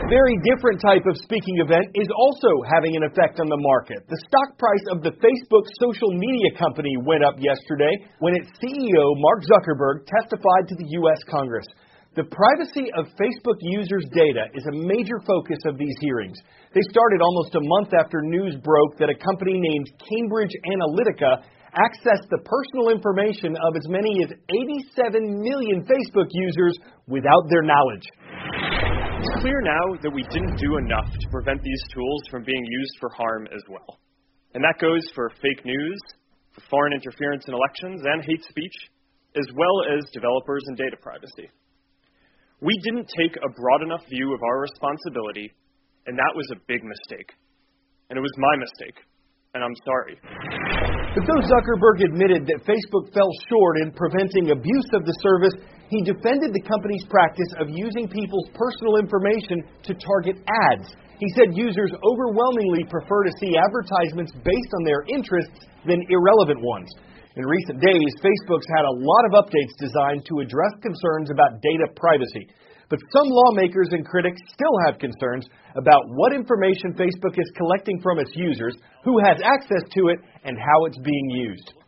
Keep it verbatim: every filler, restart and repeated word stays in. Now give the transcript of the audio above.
Very different type of speaking event is also having an effect on the market. The stock price of the Facebook social media company went up yesterday when its C E O, Mark Zuckerberg, testified to the U S Congress. The privacy of Facebook users' data is a major focus of these hearings. They started almost a month after news broke that a company named Cambridge Analytica accessed the personal information of as many as eighty-seven million Facebook users without their knowledge. It's clear now that we didn't do enough to prevent these tools from being used for harm as well. And that goes for fake news, for foreign interference in elections, and hate speech, as well as developers and data privacy. We didn't take a broad enough view of our responsibility, and that was a big mistake. And it was my mistake, and I'm sorry. But though Zuckerberg admitted that Facebook fell short in preventing abuse of the service, he defended the company's practice of using people's personal information to target ads. He said users overwhelmingly prefer to see advertisements based on their interests than irrelevant ones. In recent days, Facebook's had a lot of updates designed to address concerns about data privacy. But some lawmakers and critics still have concerns about what information Facebook is collecting from its users, who has access to it, and how it's being used.